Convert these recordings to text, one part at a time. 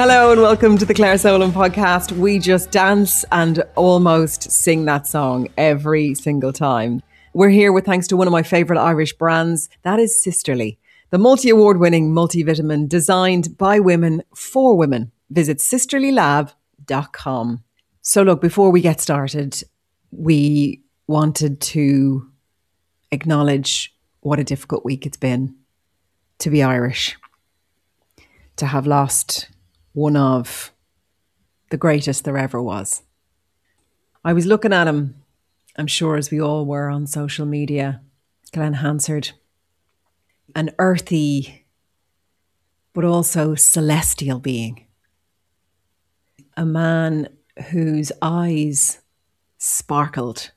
Hello and welcome to the Claire Solan podcast. We just dance and almost sing that song every single time. We're here with thanks to one of my favourite Irish brands, that is Sisterly, the multi-award winning multivitamin designed by women for women. Visit sisterlylab.com. So look, before we get started, we wanted to acknowledge what a difficult week it's been to be Irish, to have lost one of the greatest there ever was. I was looking at him, I'm sure as we all were on social media, Glen Hansard, an earthy but also celestial being. A man whose eyes sparkled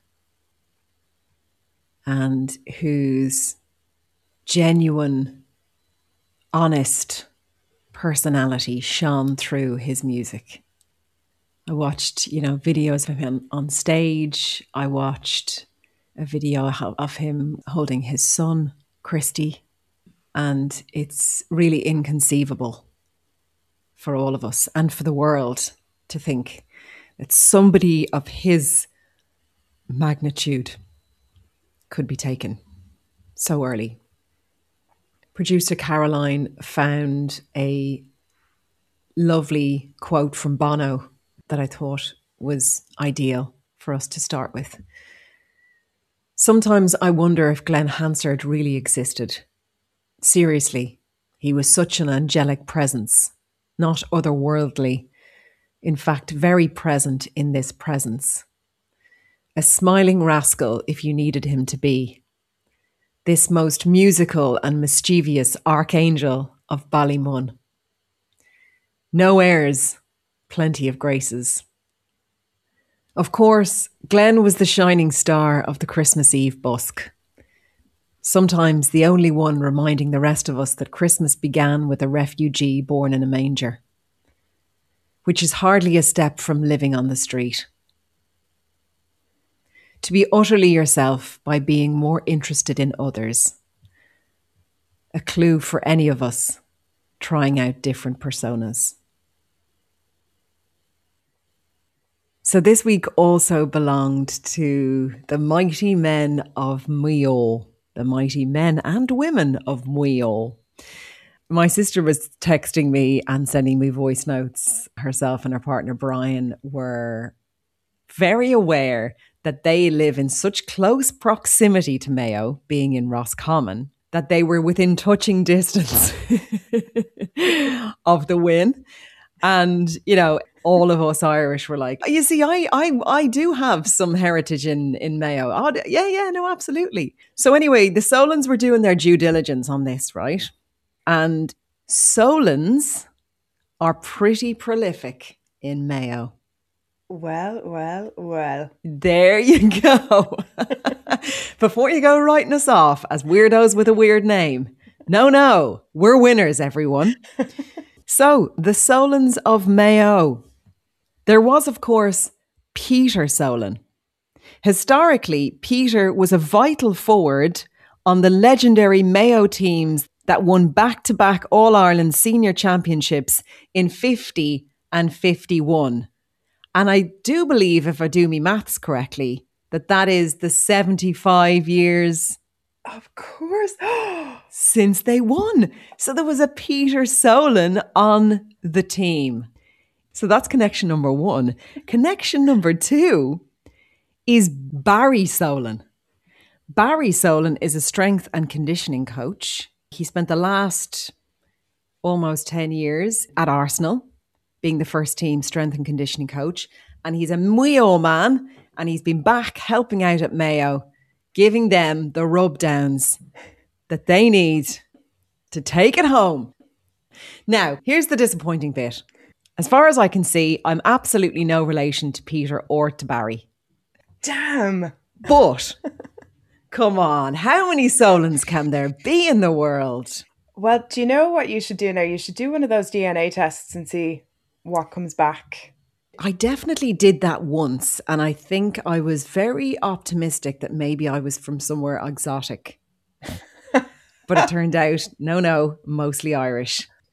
and whose genuine, honest personality shone through his music. I watched, videos of him on stage. I watched a video of him holding his son, Christy, and it's really inconceivable for all of us and for the world to think that somebody of his magnitude could be taken so early. Producer Caroline found a lovely quote from Bono that I thought was ideal for us to start with. Sometimes I wonder if Glen Hansard really existed. Seriously, he was such an angelic presence, not otherworldly, in fact, very present in this presence. A smiling rascal if you needed him to be. This most musical and mischievous archangel of Ballymun. No airs, plenty of graces. Of course, Glen was the shining star of the Christmas Eve busk. Sometimes the only one reminding the rest of us that Christmas began with a refugee born in a manger, which is hardly a step from living on the street. To be utterly yourself by being more interested in others. A clue for any of us trying out different personas. So this week also belonged to the mighty men of Mayo, the mighty men and women of Mayo. My sister was texting me and sending me voice notes. Herself and her partner Brian were very aware that they live in such close proximity to Mayo, being in Roscommon, that they were within touching distance of the win. And, all of us Irish were like, you see, I do have some heritage in Mayo. Oh, yeah, no, absolutely. So anyway, the Solans were doing their due diligence on this, right? And Solans are pretty prolific in Mayo. Well. There you go. Before you go writing us off as weirdos with a weird name. No, we're winners, everyone. So, the Solans of Mayo. There was, of course, Peter Solan. Historically, Peter was a vital forward on the legendary Mayo teams that won back-to-back All-Ireland Senior Championships in 50 and 51. And I do believe, if I do my maths correctly, that is the 75 years, of course, since they won. So there was a Peter Solan on the team. So that's connection number one. Connection number two is Barry Solan. Barry Solan is a strength and conditioning coach. He spent the last almost 10 years at Arsenal, being the first team strength and conditioning coach. And he's a Mayo man, and he's been back helping out at Mayo, giving them the rub downs that they need to take it home. Now, here's the disappointing bit. As far as I can see, I'm absolutely no relation to Peter or to Barry. Damn. But, come on, how many Solans can there be in the world? Well, do you know what you should do now? You should do one of those DNA tests and see what comes back. I definitely did that once, and I think I was very optimistic that maybe I was from somewhere exotic. But it turned out, no, mostly Irish.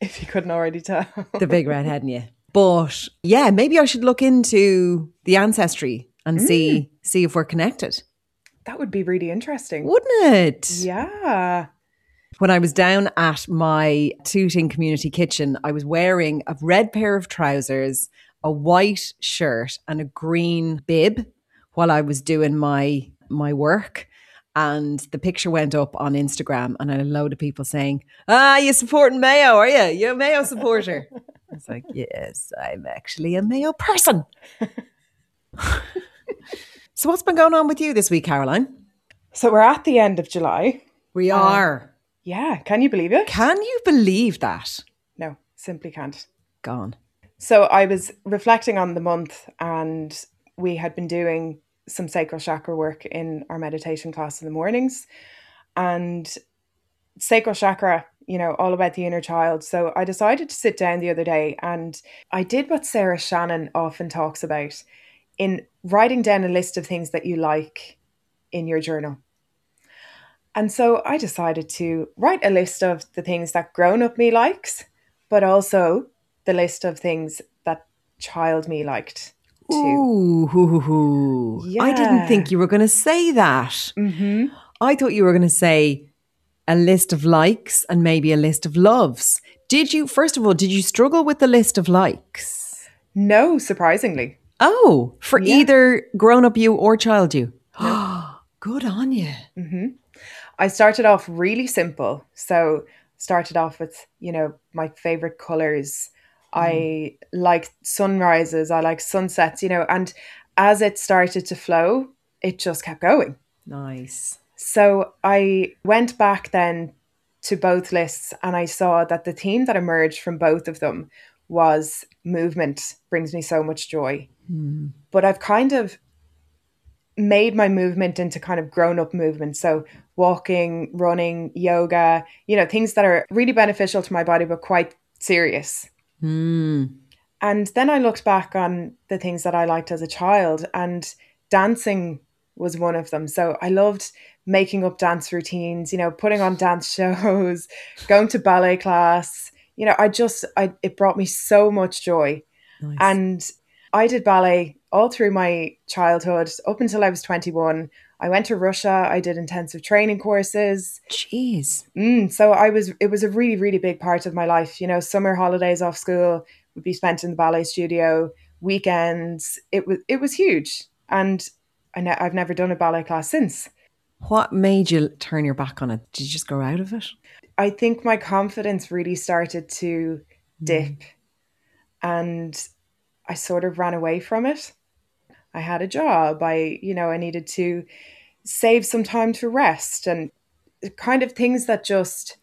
If you couldn't already tell. The big red head in you. But yeah, maybe I should look into the ancestry and see if we're connected. That would be really interesting. Wouldn't it? Yeah. When I was down at my Tooting Community Kitchen, I was wearing a red pair of trousers, a white shirt and a green bib while I was doing my work. And the picture went up on Instagram and a load of people saying, you supporting Mayo, are you? You're a Mayo supporter. I was like, yes, I'm actually a Mayo person. So what's been going on with you this week, Caroline? So we're at the end of July. We are. Yeah. Can you believe it? Can you believe that? No, simply can't. Gone. So I was reflecting on the month, and we had been doing some sacral chakra work in our meditation class in the mornings. And sacral chakra, you know, all about the inner child. So I decided to sit down the other day and I did what Sarah Shannon often talks about in writing down a list of things that you like in your journal. And so I decided to write a list of the things that grown-up me likes, but also the list of things that child me liked too. Ooh, Yeah. I didn't think you were going to say that. Mm-hmm. I thought you were going to say a list of likes and maybe a list of loves. First of all, did you struggle with the list of likes? No, surprisingly. Oh, for either grown-up you or child you? No. Good on you. Mm-hmm. I started off really simple. So started off with, you know, my favorite colors. I like sunrises. I like sunsets, you know, and as it started to flow, it just kept going. Nice. So I went back then to both lists and I saw that the theme that emerged from both of them was movement brings me so much joy. But I've kind of made my movement into kind of grown-up movement. So walking, running, yoga, you know, things that are really beneficial to my body, but quite serious. And then I looked back on the things that I liked as a child, and dancing was one of them. So I loved making up dance routines, you know, putting on dance shows, going to ballet class. You know, it brought me so much joy. Nice. And I did ballet all through my childhood up until I was 21. I went to Russia. I did intensive training courses. Jeez. So it was a really, really big part of my life. You know, summer holidays off school would be spent in the ballet studio, weekends. It was huge. And I've never done a ballet class since. What made you turn your back on it? Did you just grow out of it? I think my confidence really started to dip and I sort of ran away from it. I had a job. I needed to save some time to rest and kind of things that just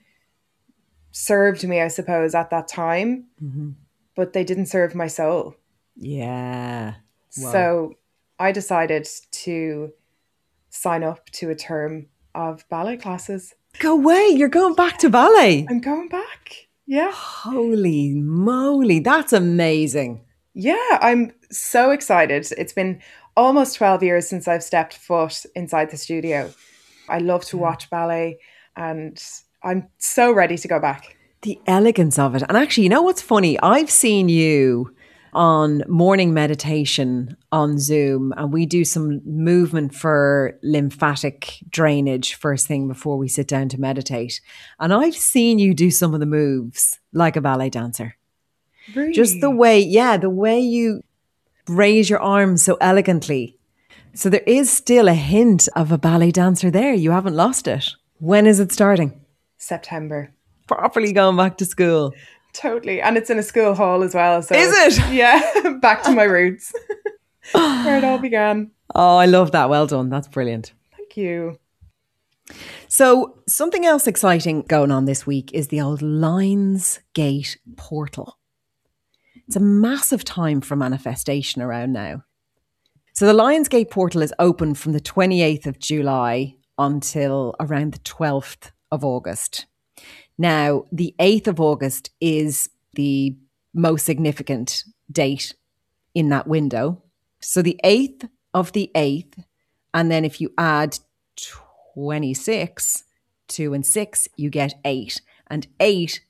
served me, I suppose, at that time, but they didn't serve my soul. Yeah. Wow. So I decided to sign up to a term of ballet classes. Go away. You're going back to ballet. I'm going back. Yeah. Holy moly. That's amazing. Yeah, I'm so excited. It's been almost 12 years since I've stepped foot inside the studio. I love to watch ballet and I'm so ready to go back. The elegance of it. And actually, you know what's funny? I've seen you on morning meditation on Zoom and we do some movement for lymphatic drainage first thing before we sit down to meditate. And I've seen you do some of the moves like a ballet dancer. Really? Just the way you raise your arms so elegantly. So there is still a hint of a ballet dancer there. You haven't lost it. When is it starting? September. Properly going back to school. Totally. And it's in a school hall as well. So is it? Yeah. Back to my roots. Where it all began. Oh, I love that. Well done. That's brilliant. Thank you. So something else exciting going on this week is the old Lions Gate portal. It's a massive time for manifestation around now. So the Lionsgate portal is open from the 28th of July until around the 12th of August. Now, the 8th of August is the most significant date in that window. So the 8th of the 8th, and then if you add 26, 2 and 6, you get 8. And 8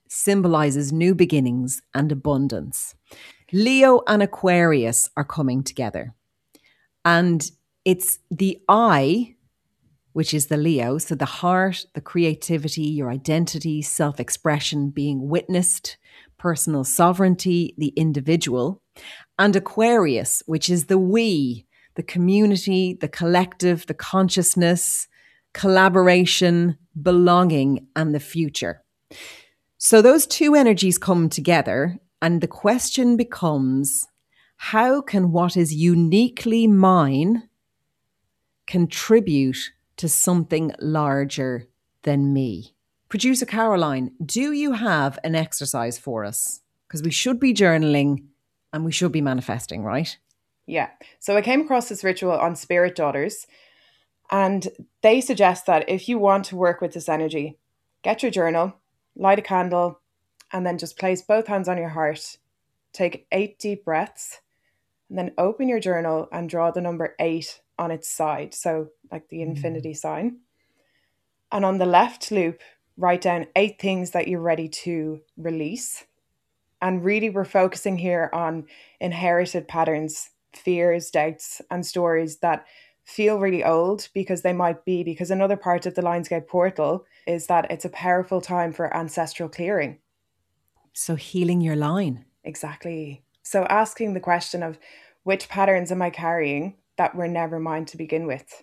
symbolizes new beginnings and abundance. Leo and Aquarius are coming together. And it's the I, which is the Leo, so the heart, the creativity, your identity, self-expression, being witnessed, personal sovereignty, the individual, and Aquarius, which is the we, the community, the collective, the consciousness, collaboration, belonging, and the future. So those two energies come together, and the question becomes, how can what is uniquely mine contribute to something larger than me? Producer Caroline, do you have an exercise for us? Because we should be journaling and we should be manifesting, right? Yeah. So I came across this ritual on Spirit Daughters, and they suggest that if you want to work with this energy, get your journal, light a candle, and then just place both hands on your heart. Take 8 deep breaths, and then open your journal and draw the number 8 on its side. So like the infinity sign. And on the left loop, write down 8 things that you're ready to release. And really, we're focusing here on inherited patterns, fears, doubts, and stories that feel really old because another part of the Lionsgate portal is that it's a powerful time for ancestral clearing. So healing your line. Exactly. So asking the question of which patterns am I carrying that were never mine to begin with?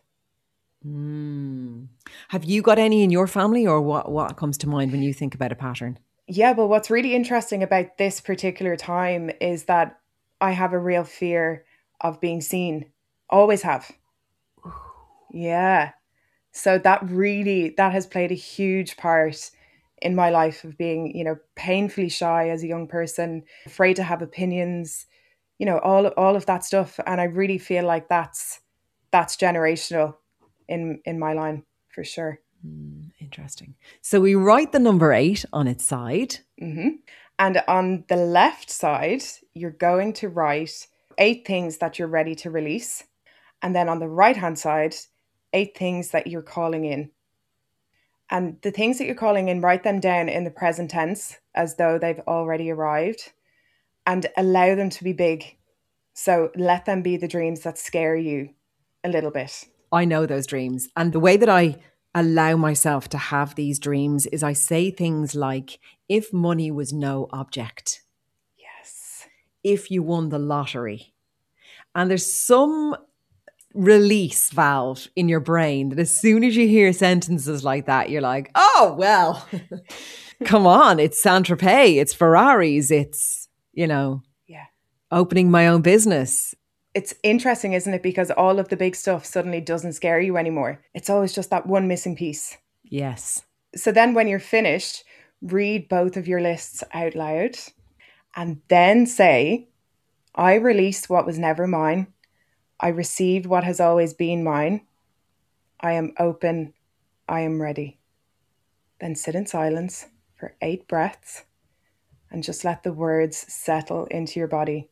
Have you got any in your family, or what comes to mind when you think about a pattern? Yeah, well, what's really interesting about this particular time is that I have a real fear of being seen. Always have. Yeah. So that has played a huge part in my life of being, painfully shy as a young person, afraid to have opinions, all of that stuff. And I really feel like that's generational in my line for sure. Interesting. So we write the number 8 on its side. Mm-hmm. And on the left side, you're going to write 8 things that you're ready to release. And then on the right-hand side, 8 things that you're calling in. And the things that you're calling in, write them down in the present tense as though they've already arrived, and allow them to be big. So let them be the dreams that scare you a little bit. I know those dreams. And the way that I allow myself to have these dreams is I say things like, if money was no object. Yes. If you won the lottery. And there's some release valve in your brain that as soon as you hear sentences like that, you're like, oh, well, come on, it's Saint-Tropez, it's Ferraris, it's, opening my own business. It's interesting, isn't it? Because all of the big stuff suddenly doesn't scare you anymore. It's always just that one missing piece. Yes. So then when you're finished, read both of your lists out loud and then say, I released what was never mine. I received what has always been mine. I am open. I am ready. Then sit in silence for 8 breaths and just let the words settle into your body.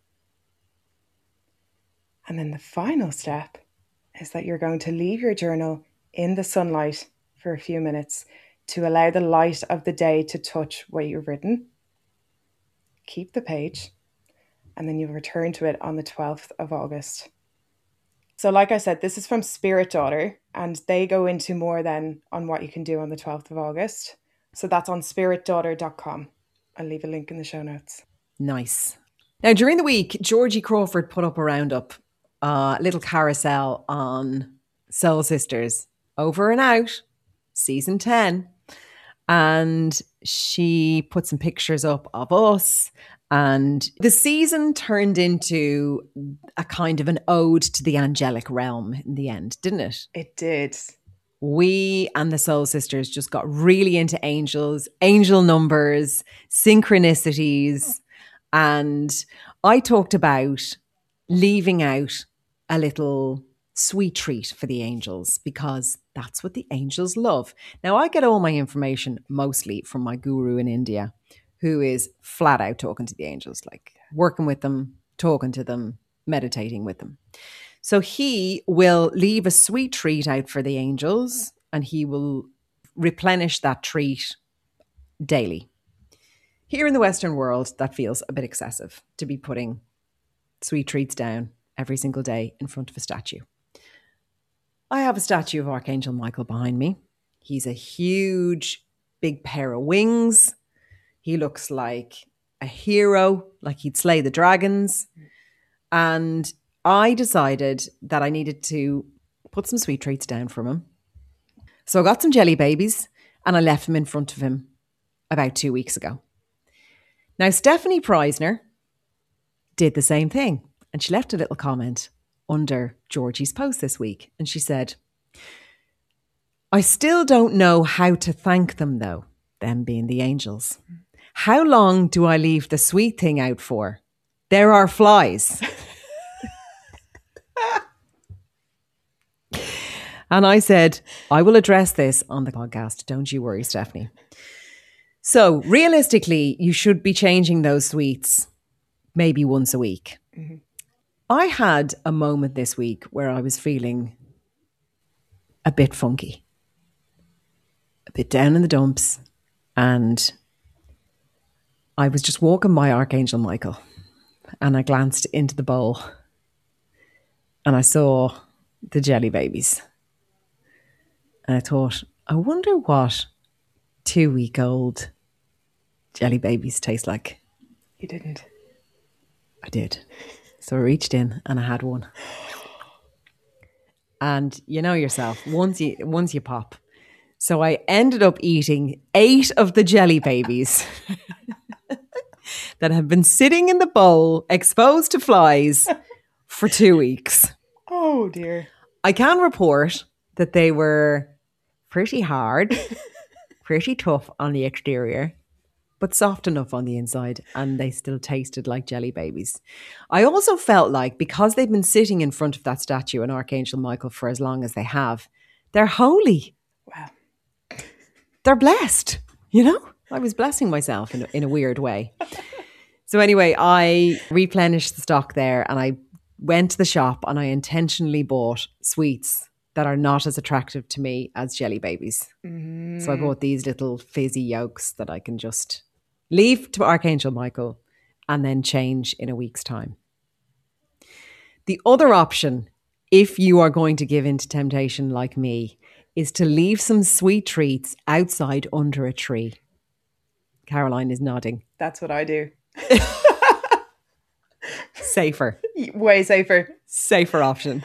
And then the final step is that you're going to leave your journal in the sunlight for a few minutes to allow the light of the day to touch what you've written. Keep the page, and then you'll return to it on the 12th of August. So like I said, this is from Spirit Daughter, and they go into more then on what you can do on the 12th of August. So that's on spiritdaughter.com. I'll leave a link in the show notes. Nice. Now, during the week, Georgie Crawford put up a roundup, little carousel on Soul Sisters, Over and Out, season 10. And she put some pictures up of us. And the season turned into a kind of an ode to the angelic realm in the end, didn't it? It did. We and the Soul Sisters just got really into angels, angel numbers, synchronicities. And I talked about leaving out a little sweet treat for the angels because that's what the angels love. Now, I get all my information mostly from my guru in India, who is flat out talking to the angels, like working with them, talking to them, meditating with them. So he will leave a sweet treat out for the angels and he will replenish that treat daily. Here in the Western world, that feels a bit excessive to be putting sweet treats down every single day in front of a statue. I have a statue of Archangel Michael behind me. He's a huge, big pair of wings. He looks like a hero, like he'd slay the dragons. And I decided that I needed to put some sweet treats down for him. So I got some jelly babies and I left them in front of him about 2 weeks ago. Now, Stephanie Preisner did the same thing. And she left a little comment under Georgie's post this week. And she said, I still don't know how to thank them though, them being the angels. How long do I leave the sweet thing out for? There are flies. And I said, I will address this on the podcast. Don't you worry, Stephanie. So realistically, you should be changing those sweets maybe once a week. Mm-hmm. I had a moment this week where I was feeling a bit funky, a bit down in the dumps, and I was just walking by Archangel Michael and I glanced into the bowl and I saw the jelly babies. And I thought, I wonder what 2-week-old jelly babies taste like. You didn't. I did. So I reached in and I had one. And you know yourself, once you pop. So I ended up eating 8 of the jelly babies that have been sitting in the bowl, exposed to flies, for 2 weeks. Oh dear. I can report that they were pretty hard, pretty tough on the exterior, but soft enough on the inside, and they still tasted like jelly babies. I also felt like, because they've been sitting in front of that statue and Archangel Michael for as long as they have, they're holy. Wow. They're blessed, you know? I was blessing myself in a weird way. So anyway, I replenished the stock there and I went to the shop and I intentionally bought sweets that are not as attractive to me as jelly babies. Mm. So I bought these little fizzy yolks that I can just leave to Archangel Michael and then change in a week's time. The other option, if you are going to give in to temptation like me, is to leave some sweet treats outside under a tree. Caroline is nodding. That's what I do. Safer. Way safer. Safer option.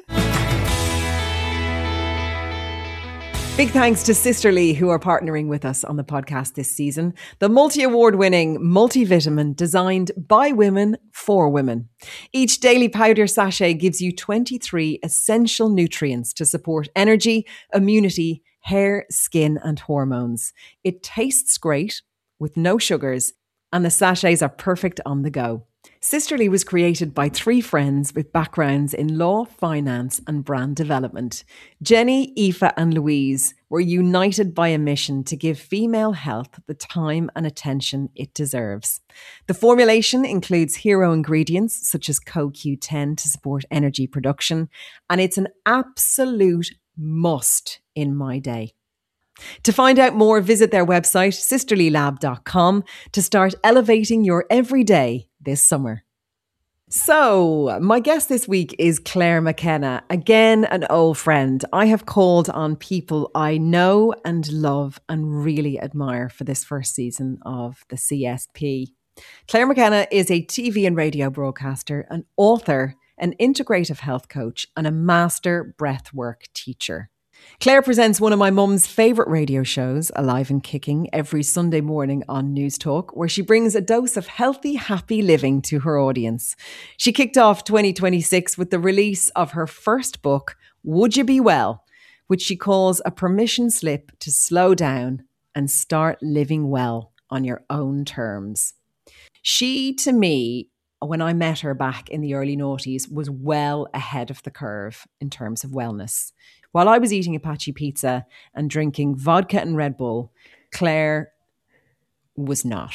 Big thanks to Sisterly, who are partnering with us on the podcast this season. The multi-award-winning multivitamin designed by women for women. Each daily powder sachet gives you 23 essential nutrients to support energy, immunity, hair, skin, and hormones. It tastes great with no sugars, and the sachets are perfect on the go. Sisterly was created by 3 friends with backgrounds in law, finance, and brand development. Jenny, Aoife, and Louise were united by a mission to give female health the time and attention it deserves. The formulation includes hero ingredients such as CoQ10 to support energy production, and it's an absolute must in my day. To find out more, visit their website, sisterlylab.com, to start elevating your everyday this summer. So, my guest this week is Claire McKenna, again an old friend. I have called on people I know and love and really admire for this first season of the CSP. Claire McKenna is a TV and radio broadcaster, an author, an integrative health coach, and a master breathwork teacher. Claire presents one of my mum's favourite radio shows, Alive and Kicking, every Sunday morning on News Talk, where she brings a dose of healthy, happy living to her audience. She kicked off 2026 with the release of her first book, Would You Be Well?, which she calls a permission slip to slow down and start living well on your own terms. She, to me, when I met her back in the early noughties, was well ahead of the curve in terms of wellness. While I was eating Apache pizza and drinking vodka and Red Bull, Claire was not.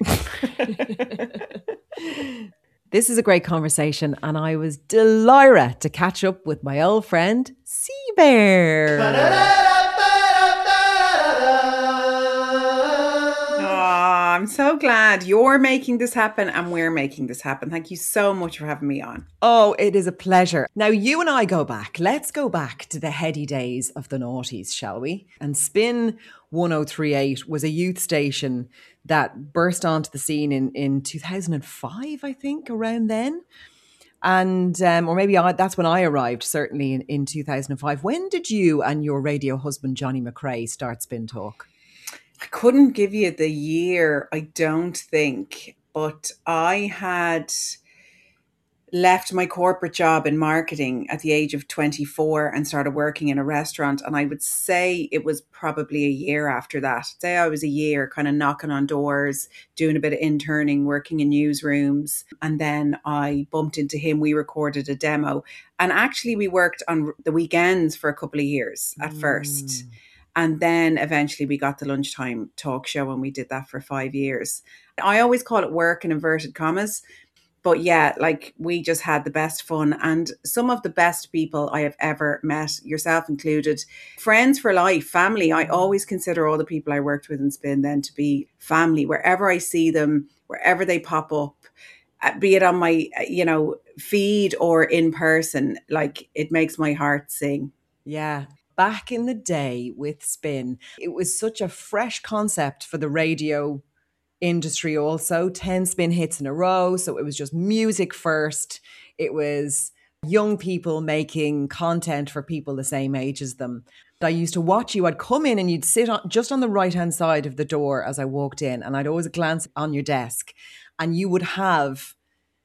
This is a great conversation, and I was delighted to catch up with my old friend, Seabear. Oh, I'm so glad you're making this happen and we're making this happen. Thank you so much for having me on. Oh, it is a pleasure. Now, you and I go back. Let's go back to the heady days of the noughties, shall we? And Spin 1038 was a youth station that burst onto the scene in 2005, I think, around then. And, or maybe that's when I arrived, certainly in 2005. When did you and your radio husband, Johnny McRae, start Spin Talk? I couldn't give you the year, I don't think, but I had left my corporate job in marketing at the age of 24 and started working in a restaurant. And I would say it was probably a year after that. Say I was a year kind of knocking on doors, doing a bit of interning, working in newsrooms. And then I bumped into him. We recorded a demo. And actually we worked on the weekends for a couple of years at first. And then eventually we got the lunchtime talk show and we did that for 5 years. I always call it work in inverted commas. But yeah, like we just had the best fun and some of the best people I have ever met, yourself included. Friends for life, family. I always consider all the people I worked with in Spin then to be family. Wherever I see them, wherever they pop up, be it on my, feed or in person, like it makes my heart sing. Yeah. Back in the day with Spin, it was such a fresh concept for the radio industry also. 10 Spin hits in a row, so it was just music first. It was young people making content for people the same age as them. I used to watch you. I'd come in and you'd sit just on the right hand side of the door as I walked in, and I'd always glance on your desk and you would have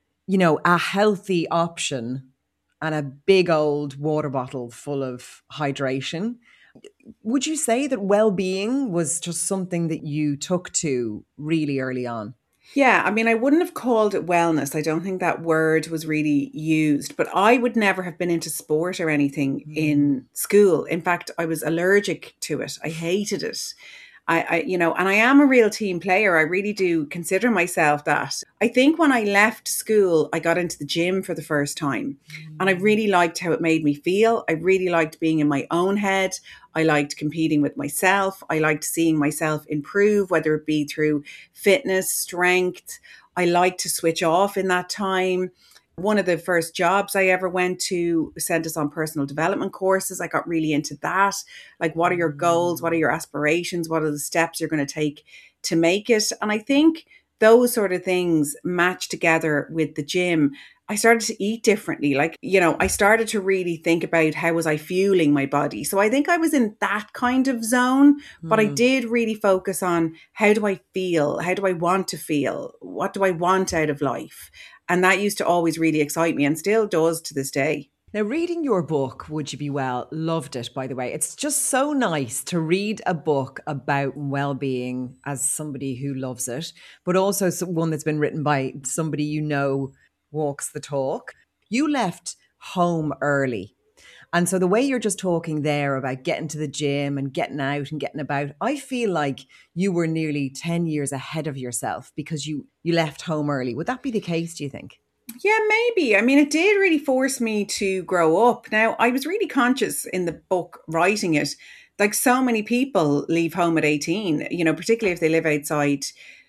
a healthy option and a big old water bottle full of hydration. Would you say that well-being was just something that you took to really early on? Yeah, I mean, I wouldn't have called it wellness. I don't think that word was really used, but I would never have been into sport or anything in school. In fact, I was allergic to it. I hated it. And I am a real team player. I really do consider myself that. I think when I left school, I got into the gym for the first time and I really liked how it made me feel. I really liked being in my own head. I liked competing with myself. I liked seeing myself improve, whether it be through fitness, strength. I liked to switch off in that time. One of the first jobs I ever went to sent us on personal development courses. I got really into that. Like, what are your goals? What are your aspirations? What are the steps you're going to take to make it? And I think those sort of things match together with the gym. I started to eat differently. I started to really think about how was I fueling my body. So I think I was in that kind of zone, but I did really focus on how do I feel? How do I want to feel? What do I want out of life? And that used to always really excite me and still does to this day. Now, reading your book, Would You Be Well? Loved it, by the way. It's just so nice to read a book about well-being as somebody who loves it, but also one that's been written by somebody walks the talk. You left home early. And so the way you're just talking there about getting to the gym and getting out and getting about, I feel like you were nearly 10 years ahead of yourself because you left home early. Would that be the case, do you think? Yeah, maybe. I mean, it did really force me to grow up. Now, I was really conscious in the book writing it, like so many people leave home at 18, particularly if they live outside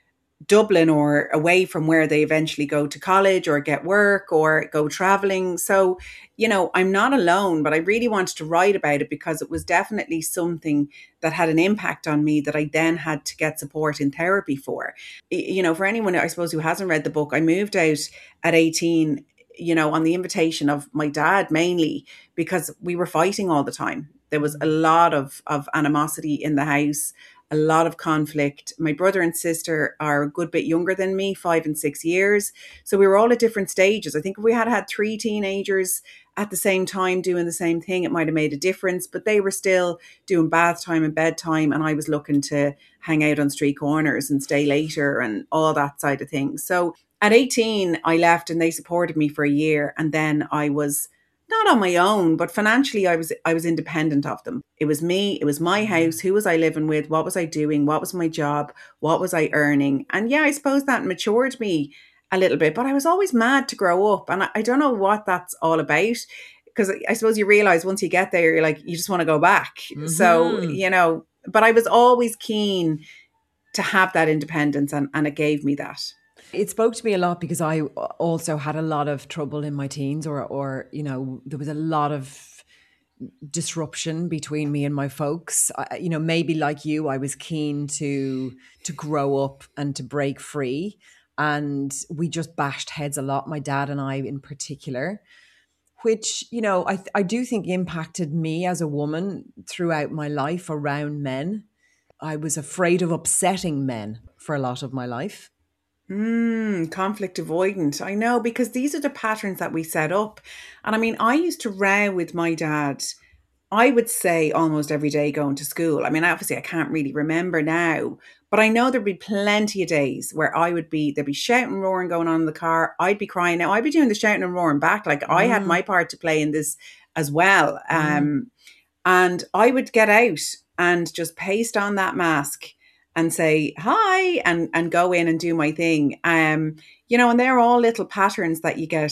Dublin or away from where they eventually go to college or get work or go traveling. So, I'm not alone, but I really wanted to write about it because it was definitely something that had an impact on me that I then had to get support in therapy for. For anyone, I suppose, who hasn't read the book, I moved out at 18, on the invitation of my dad mainly because we were fighting all the time. There was a lot of animosity in the house, a lot of conflict. My brother and sister are a good bit younger than me, 5 and 6 years. So we were all at different stages. I think if we had had 3 teenagers at the same time doing the same thing, it might have made a difference, but they were still doing bath time and bedtime. And I was looking to hang out on street corners and stay later and all that side of things. So at 18, I left and they supported me for a year. And then I was not on my own, but financially I was independent of them. It was me, it was my house. Who was I living with? What was I doing? What was my job? What was I earning? And yeah, I suppose that matured me a little bit, but I was always mad to grow up. And I don't know what that's all about, because I suppose you realize once you get there, you're like, you just want to go back. Mm-hmm. So, but I was always keen to have that independence, and it gave me that. It spoke to me a lot because I also had a lot of trouble in my teens, or you know, there was a lot of disruption between me and my folks. You know, maybe like you, I was keen to grow up and to break free, and we just bashed heads a lot, my dad and I in particular, which, you know, I do think impacted me as a woman throughout my life around men. I was afraid of upsetting men for a lot of my life. Conflict avoidant. I know, because these are the patterns that we set up. And I mean, I used to row with my dad, I would say almost every day going to school. I mean, obviously I can't really remember now, but I know there'd be plenty of days where there'd be shouting and roaring going on in the car. I'd be crying. Now I'd be doing the shouting and roaring back. Like I had my part to play in this as well. And I would get out and just paste on that mask and say hi and go in and do my thing. You know, and they're all little patterns that you get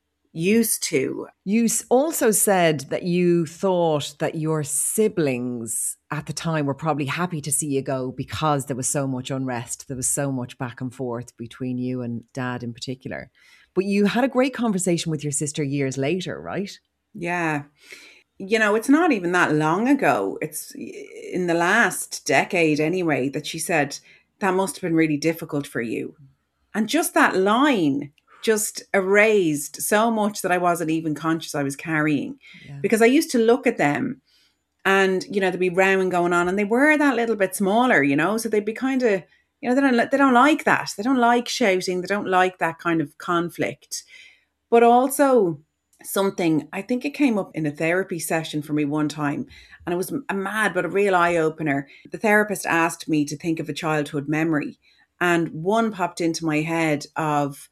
used to. You also said that you thought that your siblings at the time were probably happy to see you go because there was so much unrest. There was so much back and forth between you and dad in particular. But you had a great conversation with your sister years later, right? Yeah. You know, it's not even that long ago. It's in the last decade anyway that she said, that must have been really difficult for you. And just that line just erased so much that I wasn't even conscious I was carrying. Yeah. Because I used to look at them and, you know, there'd be rowing going on and they were that little bit smaller, you know, so they'd be kind of, you know, they don't like that. They don't like shouting. They don't like that kind of conflict. But also something, I think it came up in a therapy session for me one time, and it was a mad but a real eye-opener. The therapist asked me to think of a childhood memory, and one popped into my head of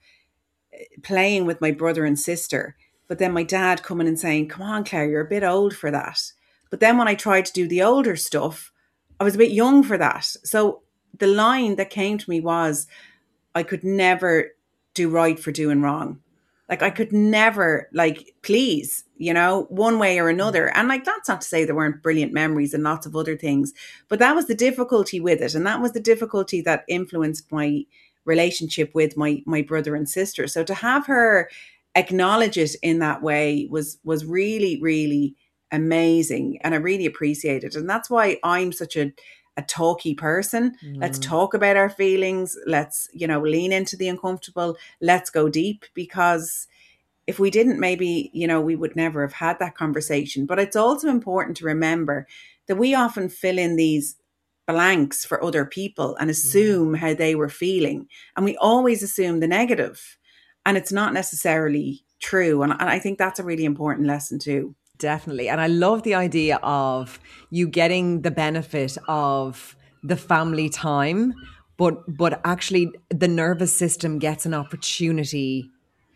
playing with my brother and sister, but then my dad coming and saying, come on, Claire, you're a bit old for that. But then when I tried to do the older stuff, I was a bit young for that. So the line that came to me was, I could never do right for doing wrong. Like I could never, like, please, you know, one way or another. And like, that's not to say there weren't brilliant memories and lots of other things, but that was the difficulty with it. And that was the difficulty that influenced my relationship with my brother and sister. So to have her acknowledge it in that way was really, really amazing. And I really appreciate it. And that's why I'm such a talky person. Let's talk about our feelings. Let's, you know, lean into the uncomfortable. Let's go deep, because if we didn't, maybe, you know, we would never have had that conversation. But it's also important to remember that we often fill in these blanks for other people and assume how they were feeling. And we always assume the negative, and it's not necessarily true. And I think that's a really important lesson too. Definitely. And I love the idea of you getting the benefit of the family time, but actually the nervous system gets an opportunity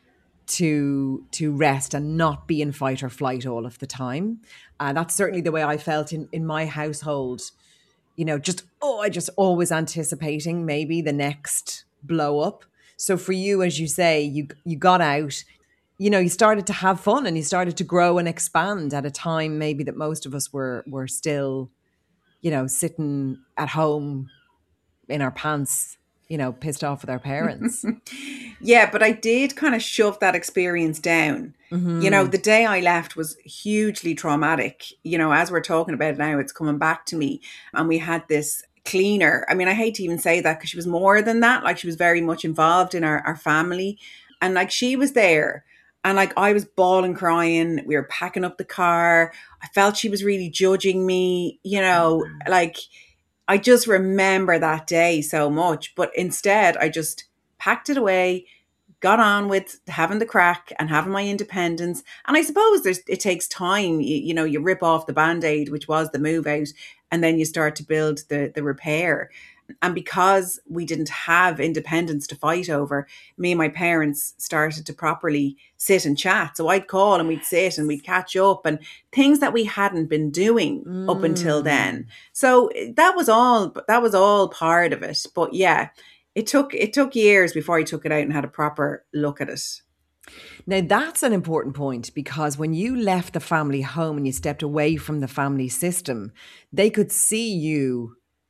to rest and not be in fight or flight all of the time. And that's certainly the way I felt in my household. You know, I just always anticipating maybe the next blow up. So for you, as you say, you got out, you know, you started to have fun and you started to grow and expand at a time maybe that most of us were still, you know, sitting at home in our pants, you know, pissed off with our parents. Yeah, but I did kind of shove that experience down. You know, the day I left was hugely traumatic. You know, as we're talking about it now, it's coming back to me. And we had this cleaner. I mean, I hate to even say that because she was more than that. Like, she was very much involved in our family. And like, she was there. And like, I was bawling, crying. We were packing up the car. I felt she was really judging me, you know, like, I just remember that day so much. But instead, I just packed it away, got on with having the crack and having my independence. And I suppose it takes time. You know, you rip off the Band-Aid, which was the move out, and then you start to build the repair. And because we didn't have independence to fight over, me and my parents started to properly sit and chat. So I'd call and we'd sit and we'd catch up, and things that we hadn't been doing up until then. So that was all part of it. But yeah, it took years before I took it out and had a proper look at it. Now, that's an important point, because when you left the family home and you stepped away from the family system, they could see you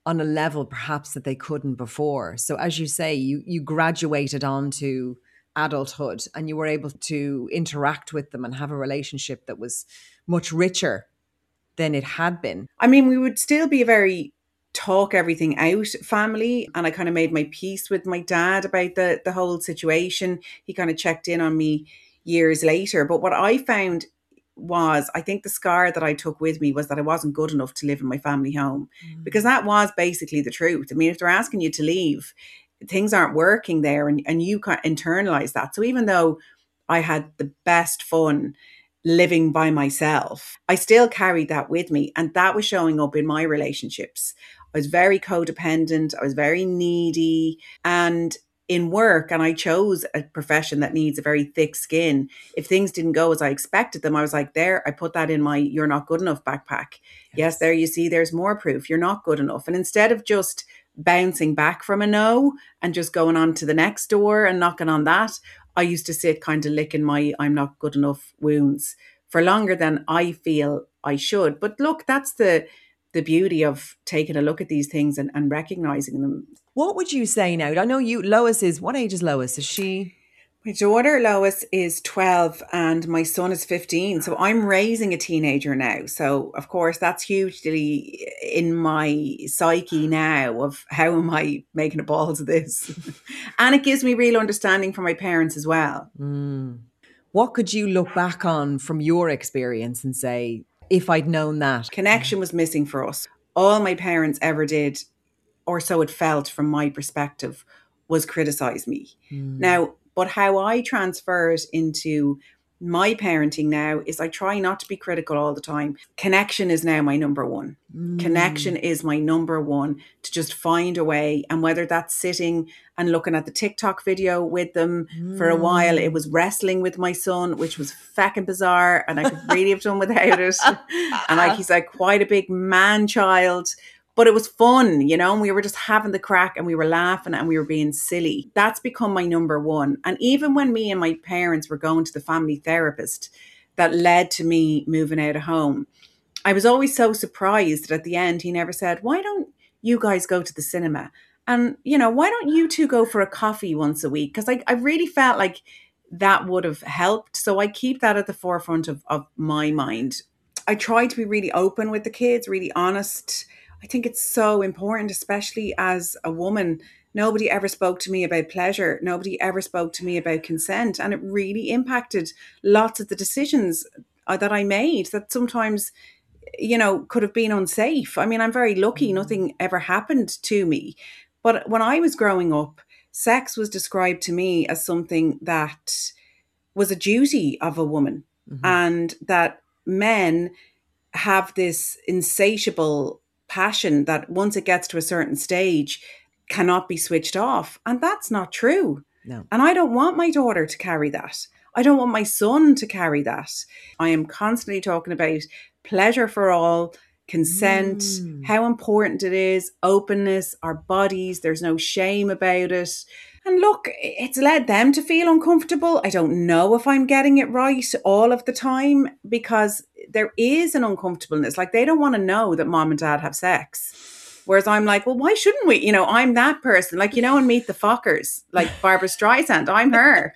on a level perhaps that they couldn't before. So as you say, you graduated onto adulthood and you were able to interact with them and have a relationship that was much richer than it had been. I mean, we would still be a very talk everything out family. And I kind of made my peace with my dad about the whole situation. He kind of checked in on me years later. But what I found was, I think the scar that I took with me was that I wasn't good enough to live in my family home, because that was basically the truth. I mean, if they're asking you to leave, things aren't working there, and you can't internalize that. So even though I had the best fun living by myself, I still carried that with me. And that was showing up in my relationships. I was very codependent. I was very needy. And in work, and I chose a profession that needs a very thick skin. If things didn't go as I expected them, I was like, there, I put that in my "you're not good enough" backpack. Yes, there you see, there's more proof. You're not good enough. And instead of just bouncing back from a no and just going on to the next door and knocking on that, I used to sit kind of licking my "I'm not good enough" wounds for longer than I feel I should. But look, that's the beauty of taking a look at these things and recognizing them. What would you say now? I know Lois is, what age is Lois? Is she? My daughter Lois is 12 and my son is 15. So I'm raising a teenager now. So of course that's hugely in my psyche now of how am I making a balls of this? And it gives me real understanding from my parents as well. What could you look back on from your experience and say, if I'd known that? Connection was missing for us. All my parents ever did, or so it felt from my perspective, was criticize me. Now, but how I transfer it into my parenting now is I try not to be critical all the time. Connection is now my number one. Connection is my number one, to just find a way. And whether that's sitting and looking at the TikTok video with them for a while, it was wrestling with my son, which was feckin' bizarre. And I could really have done without it. And he's like quite a big man child. But it was fun, you know, and we were just having the crack and we were laughing and we were being silly. That's become my number one. And even when me and my parents were going to the family therapist that led to me moving out of home, I was always so surprised that at the end he never said, why don't you guys go to the cinema? And, you know, why don't you two go for a coffee once a week? Because I really felt like that would have helped. So I keep that at the forefront of my mind. I try to be really open with the kids, really honest. I think it's so important, especially as a woman. Nobody ever spoke to me about pleasure. Nobody ever spoke to me about consent. And it really impacted lots of the decisions that I made that sometimes, you know, could have been unsafe. I mean, I'm very lucky. Nothing ever happened to me. But when I was growing up, sex was described to me as something that was a duty of a woman, and that men have this insatiable passion that once it gets to a certain stage cannot be switched off. And that's not true. No. And I don't want my daughter to carry that. I don't want my son to carry that. I am constantly talking about pleasure for all, consent, how important it is, openness, our bodies, there's no shame about it. And look, it's led them to feel uncomfortable. I don't know if I'm getting it right all of the time, because there is an uncomfortableness. Like, they don't want to know that mom and dad have sex. Whereas I'm like, well, why shouldn't we? You know, I'm that person. Like, you know, in Meet the Fockers, like Barbara Streisand, I'm her.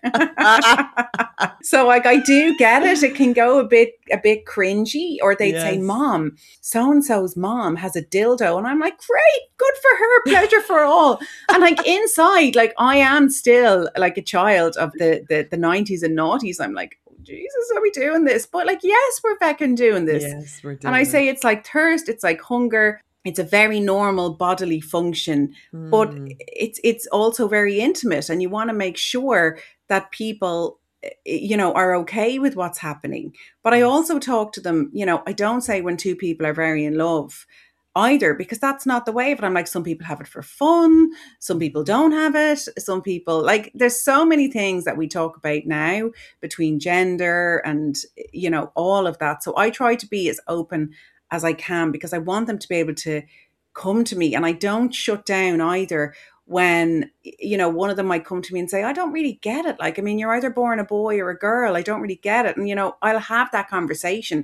So like, I do get it. It can go a bit cringy, or they'd say, Mom, so-and-so's mom has a dildo. And I'm like, great, good for her, pleasure for all. And like inside, like I am still like a child of the 90s and noughties. I'm like, Jesus, are we doing this? But like, yes, we're fucking doing this. Yes, we're doing And I say it's like thirst, it's like hunger. It's a very normal bodily function, but it's also very intimate, and you want to make sure that people, you know, are okay with what's happening. But I also talk to them, you know, I don't say when two people are very in love either, because that's not the way. But I'm like, some people have it for fun, some people don't have it, some people, like, there's so many things that we talk about now between gender and, you know, all of that. So I try to be as open as I can, because I want them to be able to come to me. And I don't shut down either when, you know, one of them might come to me and say, I don't really get it. Like, I mean, you're either born a boy or a girl. I don't really get it. And, you know, I'll have that conversation.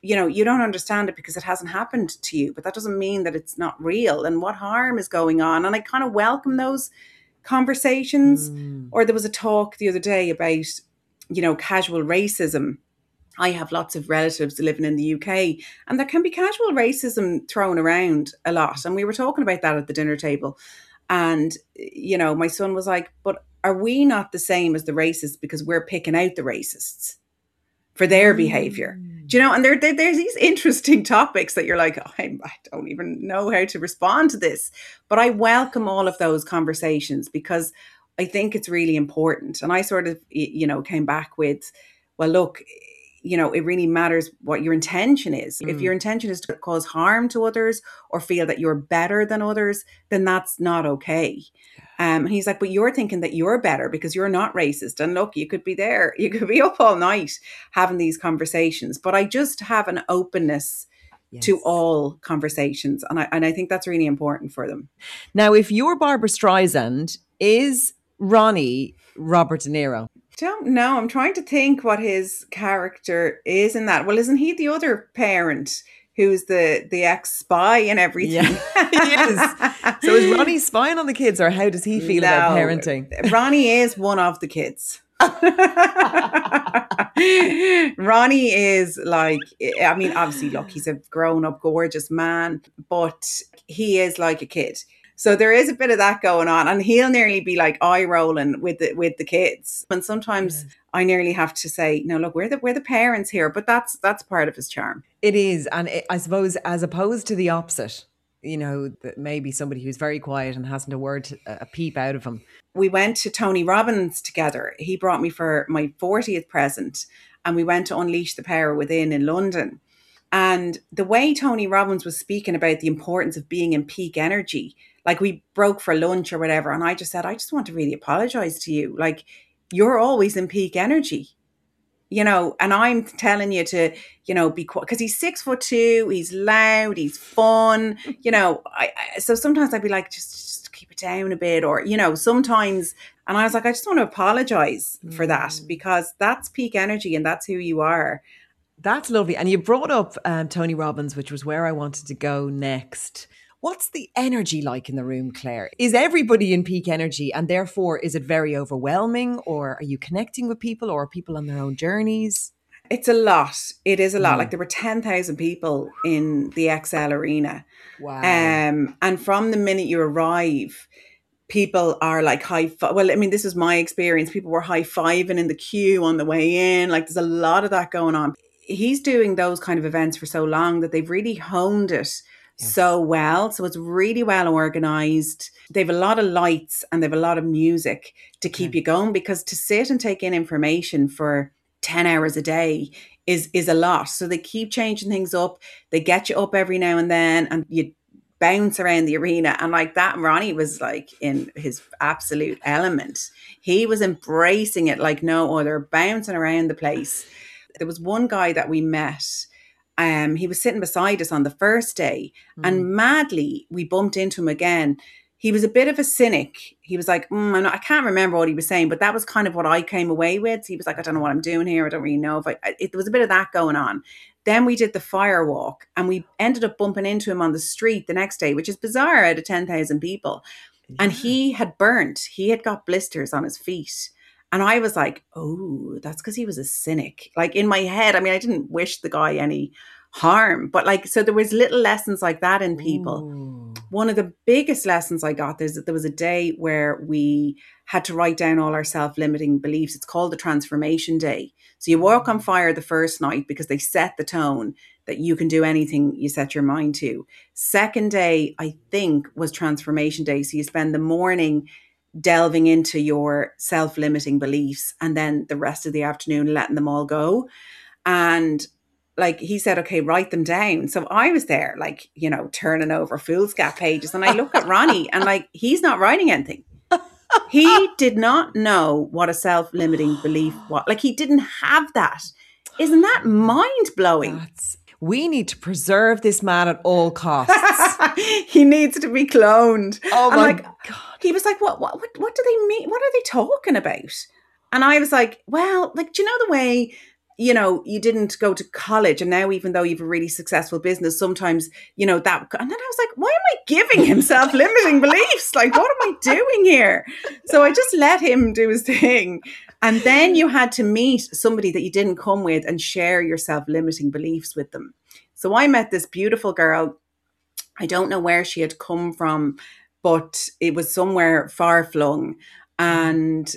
you don't understand it because it hasn't happened to you, but that doesn't mean that it's not real and what harm is going on. And I kind of welcome those conversations. Or there was a talk the other day about, casual racism. I have lots of relatives living in the UK, and there can be casual racism thrown around a lot. And we were talking about that at the dinner table. And, my son was like, but are we not the same as the racists because we're picking out the racists for their behavior? Do you know? And there's these interesting topics that you're like, I don't even know how to respond to this. But I welcome all of those conversations because I think it's really important. And I sort of, came back with, well, look, it really matters what your intention is. If your intention is to cause harm to others or feel that you're better than others, then that's not okay. And he's like, but you're thinking that you're better because you're not racist. And look, you could be there. You could be up all night having these conversations. But I just have an openness to all conversations. And I think that's really important for them. Now, if you're Barbra Streisand, is Ronnie Robert De Niro? Don't know. I'm trying to think what his character is in that. Well, isn't he the other parent who's the ex-spy and everything? Yeah, he is. So is Ronnie spying on the kids, or how does he feel about parenting? Ronnie is one of the kids. Ronnie is like, I mean, obviously, look, he's a grown-up, gorgeous man, but he is like a kid. So there is a bit of that going on, and he'll nearly be like eye rolling with the kids. And sometimes I nearly have to say, no, look, we're the parents here, but that's part of his charm. It is, and I suppose as opposed to the opposite, that maybe somebody who's very quiet and hasn't a peep out of him. We went to Tony Robbins together. He brought me for my 40th present, and we went to Unleash the Power Within in London. And the way Tony Robbins was speaking about the importance of being in peak energy, like we broke for lunch or whatever, and I just said, I just want to really apologize to you. Like, you're always in peak energy, and I'm telling you to, be quiet, because he's 6'2", he's loud, he's fun, so sometimes I'd be like, just keep it down a bit, or, sometimes. And I was like, I just want to apologize for that, because that's peak energy and that's who you are. That's lovely. And you brought up Tony Robbins, which was where I wanted to go next. What's the energy like in the room, Claire? Is everybody in peak energy, and therefore is it very overwhelming, or are you connecting with people, or are people on their own journeys? It's a lot. It is a lot. Like there were 10,000 people in the XL Arena. Wow. And from the minute you arrive, people are like well, I mean, this is my experience. People were high-fiving in the queue on the way in. Like there's a lot of that going on. He's doing those kind of events for so long that they've really honed it so well. So it's really well organized. They have a lot of lights and they have a lot of music to keep you going, because to sit and take in information for 10 hours a day is a lot. So they keep changing things up. They get you up every now and then, and you bounce around the arena. And like that, Ronnie was like in his absolute element. He was embracing it like no other, bouncing around the place. There was one guy that we met. He was sitting beside us on the first day, and madly we bumped into him again. He was a bit of a cynic. He was like, I can't remember what he was saying, but that was kind of what I came away with. He was like, I don't know what I'm doing here. I don't really know if there was a bit of that going on. Then we did the fire walk, and we ended up bumping into him on the street the next day, which is bizarre out of 10,000 people. Yeah. And he had got blisters on his feet. And I was like, oh, that's because he was a cynic. Like in my head, I mean, I didn't wish the guy any harm, but like, so there was little lessons like that in people. Ooh. One of the biggest lessons I got is that there was a day where we had to write down all our self-limiting beliefs. It's called the transformation day. So you walk on fire the first night because they set the tone that you can do anything you set your mind to. Second day, I think, was transformation day. So you spend the morning delving into your self-limiting beliefs, and then the rest of the afternoon letting them all go. And like he said, okay, write them down. So I was there like, turning over foolscap pages, and I look at Ronnie and like, he's not writing anything. He did not know what a self-limiting belief was. Like he didn't have that. Isn't that mind-blowing? We need to preserve this man at all costs. He needs to be cloned. Oh my God. He was like, what do they mean? What are they talking about? And I was like, well, like, do you know the way you know, you didn't go to college, and now even though you have a really successful business, sometimes, you know, that, and then I was like, why am I giving him self-limiting beliefs? Like, what am I doing here? So I just let him do his thing. And then you had to meet somebody that you didn't come with and share your self-limiting beliefs with them. So I met this beautiful girl. I don't know where she had come from, but it was somewhere far flung. And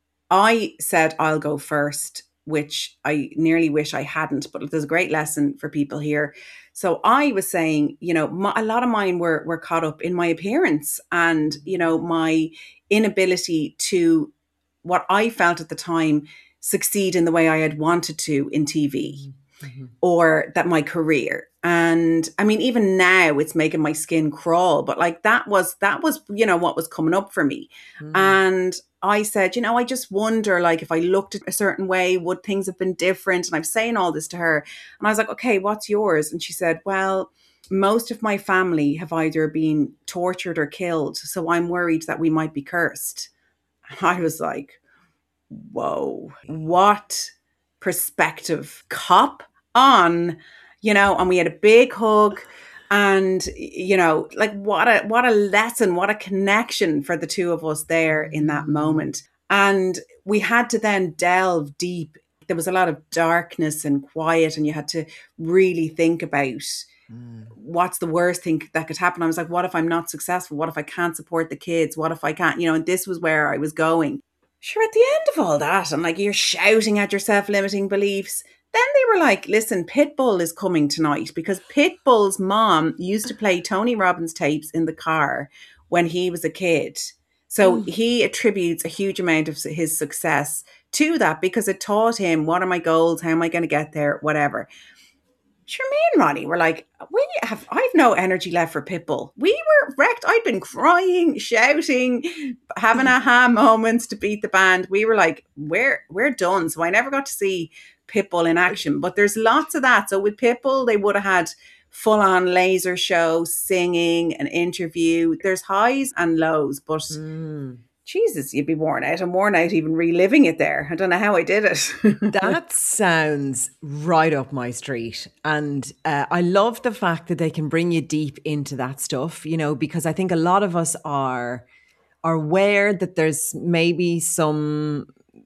I said, I'll go first, which I nearly wish I hadn't, but there's a great lesson for people here. So I was saying, you know, a lot of mine were caught up in my appearance and, you know, my inability to, what I felt at the time, succeed in the way I had wanted to in TV. Mm-hmm. Or that my career. And I mean, even now it's making my skin crawl, but like that was, you know, what was coming up for me. Mm. And I said, you know, I just wonder, like, if I looked a certain way, would things have been different? And I'm saying all this to her. And I was like, okay, what's yours? And she said, well, most of my family have either been tortured or killed. So I'm worried that we might be cursed. And I was like, whoa, what perspective. Cop on, you know, and we had a big hug, and, you know, like what a lesson, what a connection for the two of us there in that moment. And we had to then delve deep. There was a lot of darkness and quiet, and you had to really think about what's the worst thing that could happen. I was like, what if I'm not successful? What if I can't support the kids? What if I can't, you know, and this was where I was going. Sure, at the end of all that, and like you're shouting at your self-limiting beliefs, then they were like, listen, Pitbull is coming tonight, because Pitbull's mom used to play Tony Robbins tapes in the car when he was a kid. So he attributes a huge amount of his success to that, because it taught him, what are my goals? How am I going to get there? Whatever. Sure, me and Ronnie were like, I've no energy left for Pitbull. We were wrecked. I'd been crying, shouting, having aha moments to beat the band. We were like, we're done. So I never got to see Pitbull in action, but there's lots of that. So with Pitbull, they would have had full-on laser show, singing, an interview. There's highs and lows, but Jesus, you'd be worn out. I'm worn out even reliving it there. I don't know how I did it. That sounds right up my street. And I love the fact that they can bring you deep into that stuff, you know, because I think a lot of us are aware that there's maybe some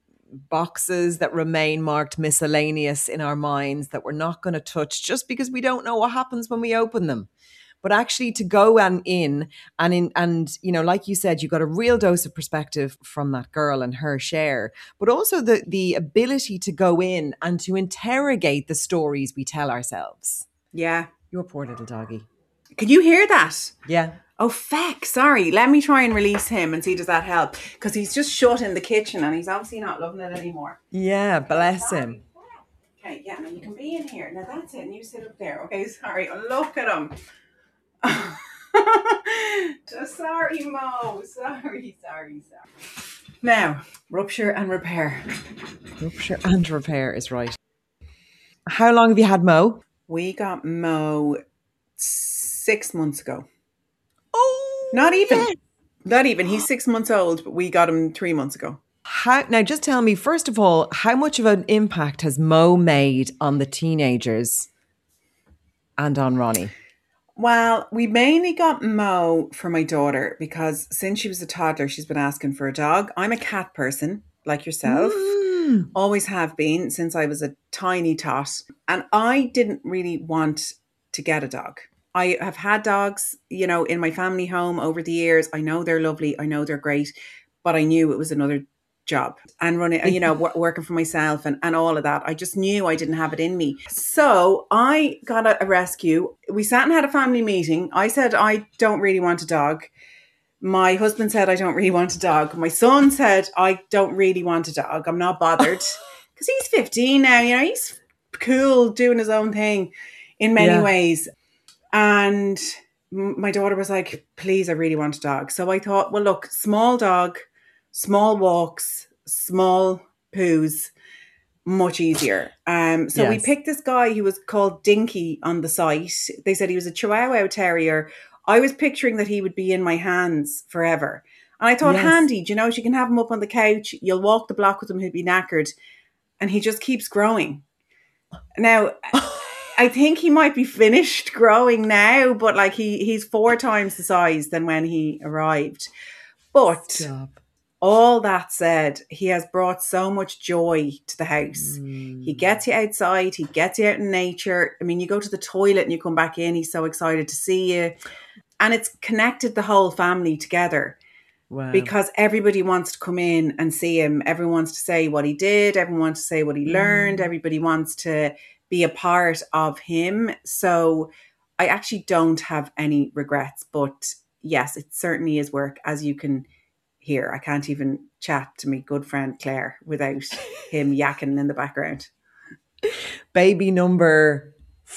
boxes that remain marked miscellaneous in our minds that we're not going to touch just because we don't know what happens when we open them. But actually to go and you know, like you said, you got a real dose of perspective from that girl and her share, but also the ability to go in and to interrogate the stories we tell ourselves. Yeah. Your poor little doggy. Can you hear that? Yeah. Oh, feck, sorry. Let me try and release him and see, does that help? Because he's just shut in the kitchen and he's obviously not loving it anymore. Yeah, bless him. Okay, yeah, now you can be in here. Now that's it. And you sit up there. Okay, sorry. Look at him. Sorry, Mo. Sorry. Now, rupture and repair. Rupture and repair is right. How long have you had Mo? We got Mo 6 months ago. Oh, not even. He's 6 months old, but we got him 3 months ago. Now, just tell me, first of all, how much of an impact has Mo made on the teenagers and on Ronnie? Well, we mainly got Mo for my daughter, because since she was a toddler, she's been asking for a dog. I'm a cat person, like yourself. Always have been since I was a tiny tot. And I didn't really want to get a dog. I have had dogs, you know, in my family home over the years. I know they're lovely. I know they're great. But I knew it was another job, and running, you know, working for myself and all of that. I just knew I didn't have it in me. So I got a rescue. We sat and had a family meeting. I said, I don't really want a dog. My husband said, I don't really want a dog. My son said, I don't really want a dog. I'm not bothered, because he's 15 now. You know, he's cool doing his own thing in many ways. And my daughter was like, please, I really want a dog. So I thought, well, look, small dog, small walks, small poos, much easier. So we picked this guy who was called Dinky on the site. They said he was a Chihuahua Terrier. I was picturing that he would be in my hands forever. And I thought, handy, you know, you can have him up on the couch. You'll walk the block with him. He'll be knackered. And he just keeps growing. Now, I think he might be finished growing now, but like he's 4 times the size than when he arrived. But Stop. all that said, he has brought so much joy to the house. He gets you outside, he gets you out in nature. I mean, you go to the toilet and you come back in, he's so excited to see you. And it's connected the whole family together. Wow. Because everybody wants to come in and see him. Everyone wants to say what he did. Everyone wants to say what he learned. Everybody wants to be a part of him. So I actually don't have any regrets. But yes, it certainly is work, as you can hear. I can't even chat to my good friend Claire without him yakking in the background. Baby number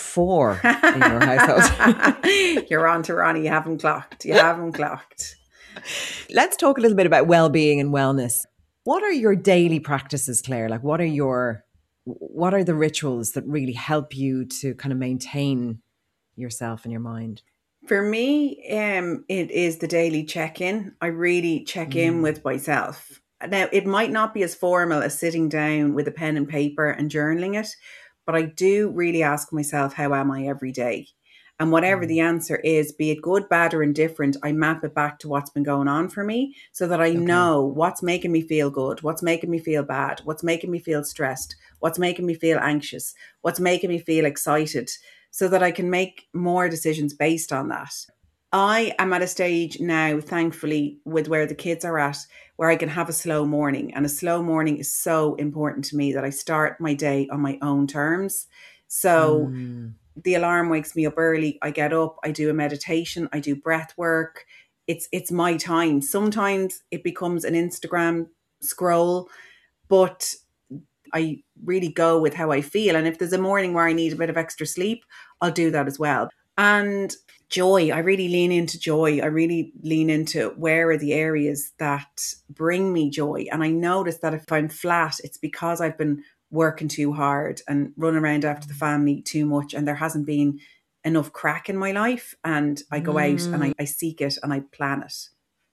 4 in your household. You're on to Ronnie. You haven't clocked. You haven't clocked. Let's talk a little bit about well-being and wellness. What are your daily practices, Claire? Like, what are the rituals that really help you to kind of maintain yourself and your mind? For me, it is the daily check-in. I really check in with myself. Now, it might not be as formal as sitting down with a pen and paper and journaling it, but I do really ask myself, how am I every day? And whatever the answer is, be it good, bad, or indifferent, I map it back to what's been going on for me so that I know what's making me feel good, what's making me feel bad, what's making me feel stressed, what's making me feel anxious, what's making me feel excited, so that I can make more decisions based on that. I am at a stage now, thankfully, with where the kids are at, where I can have a slow morning. And a slow morning is so important to me that I start my day on my own terms. So the alarm wakes me up early. I get up, I do a meditation, I do breath work. It's my time. Sometimes it becomes an Instagram scroll, but I really go with how I feel. And if there's a morning where I need a bit of extra sleep, I'll do that as well. And joy, I really lean into joy. I really lean into where are the areas that bring me joy. And I notice that if I'm flat, it's because I've been working too hard and running around after the family too much, and there hasn't been enough crack in my life. And I go out and I seek it and I plan it.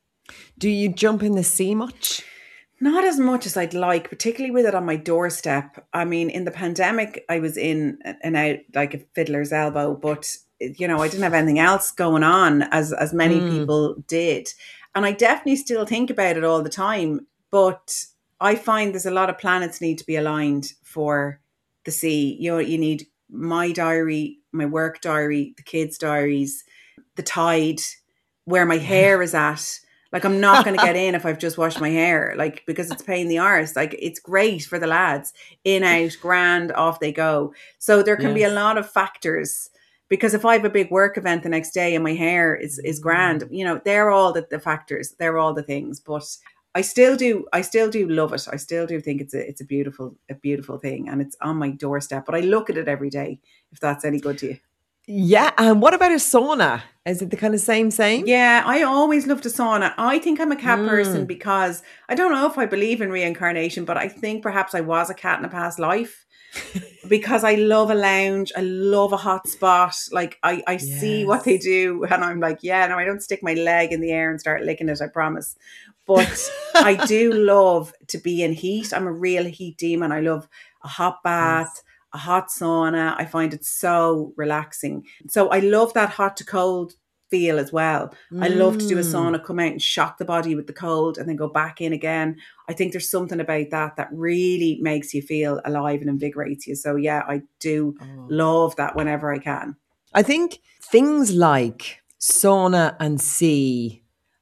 Do you jump in the sea much? Not as much as I'd like, particularly with it on my doorstep. I mean, in the pandemic, I was in and out like a fiddler's elbow, but you know, I didn't have anything else going on as many people did. And I definitely still think about it all the time, but I find there's a lot of planets need to be aligned for the sea. You know, you need my diary, my work diary, the kids' diaries, the tide, where my hair is at. Like, I'm not going to get in if I've just washed my hair, like, because it's pain in the arse. Like, it's great for the lads. In, out, grand, off they go. So there can be a lot of factors, because if I have a big work event the next day and my hair is grand, you know, they're all the factors. They're all the things. But I still do love it. I still do think it's a beautiful thing, and it's on my doorstep. But I look at it every day, if that's any good to you. Yeah. And what about a sauna? Is it the kind of same? Yeah, I always loved a sauna. I think I'm a cat person because I don't know if I believe in reincarnation, but I think perhaps I was a cat in a past life because I love a lounge. I love a hot spot. Like I see what they do and I'm like, yeah, no, I don't stick my leg in the air and start licking it, I promise. But I do love to be in heat. I'm a real heat demon. I love a hot bath. A hot sauna. I find it so relaxing. So I love that hot to cold feel as well. I love to do a sauna, come out and shock the body with the cold and then go back in again. I think there's something about that really makes you feel alive and invigorates you. So yeah, I do love that whenever I can. I think things like sauna and sea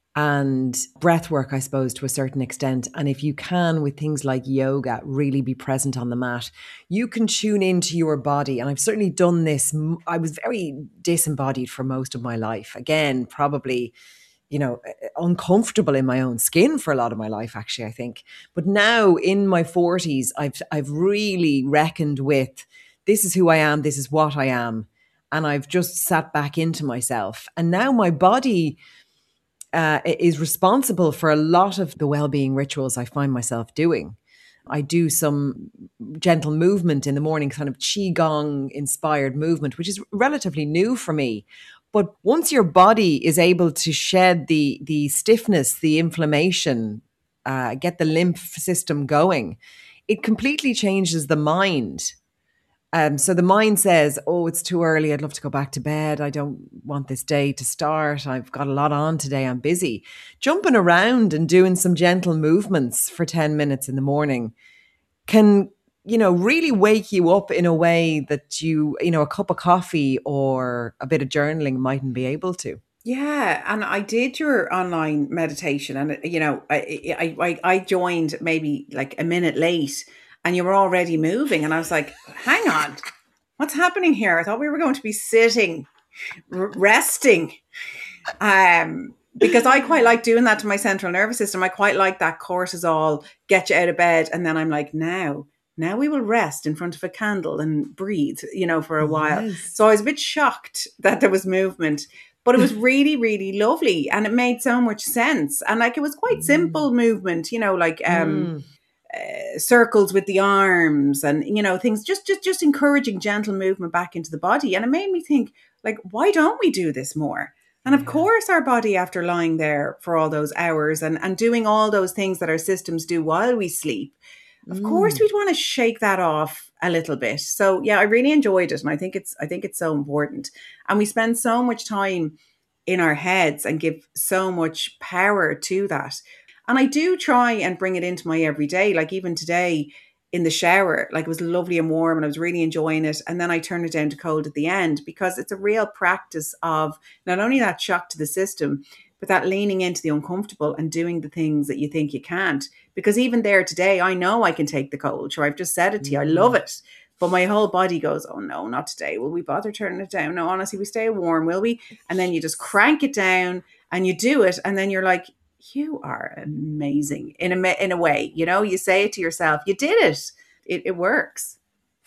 and breath work, I suppose, to a certain extent. And if you can, with things like yoga, really be present on the mat, you can tune into your body. And I've certainly done this. I was very disembodied for most of my life. Again, probably, you know, uncomfortable in my own skin for a lot of my life, actually, I think. But now in my 40s, I've really reckoned with, this is who I am, this is what I am. And I've just sat back into myself. And now my body is responsible for a lot of the well-being rituals I find myself doing. I do some gentle movement in the morning, kind of qigong inspired movement, which is relatively new for me. But once your body is able to shed the stiffness, the inflammation, get the lymph system going, it completely changes the mind. So the mind says, oh, it's too early. I'd love to go back to bed. I don't want this day to start. I've got a lot on today. I'm busy. Jumping around and doing some gentle movements for 10 minutes in the morning can, really wake you up in a way that a cup of coffee or a bit of journaling mightn't be able to. Yeah, and I did your online meditation, and I joined maybe like a minute late, and you were already moving, and I was like, "Hang on, what's happening here? I thought we were going to be sitting, resting." Because I quite like doing that to my central nervous system. I quite like that cortisol, get you out of bed, and then I'm like, now we will rest in front of a candle and breathe, for a while. Yes. So I was a bit shocked that there was movement. But it was really, really lovely, and it made so much sense. And like, it was quite simple movement, like circles with the arms and, things, just encouraging gentle movement back into the body. And it made me think, like, why don't we do this more? And of course, our body, after lying there for all those hours and doing all those things that our systems do while we sleep, of course, we'd want to shake that off a little bit. So yeah, I really enjoyed it. And I think it's so important. And we spend so much time in our heads and give so much power to that. And I do try and bring it into my everyday. Like even today in the shower, like it was lovely and warm and I was really enjoying it. And then I turned it down to cold at the end, because it's a real practice of not only that shock to the system, but that leaning into the uncomfortable and doing the things that you think you can't. Because even there today, I know I can take the cold. Sure, I've just said it to you. I love it. But my whole body goes, oh no, not today. Will we bother turning it down? No, honestly, we stay warm, will we? And then you just crank it down and you do it. And then you're like, you are amazing in a way. You say it to yourself. You did it. It works.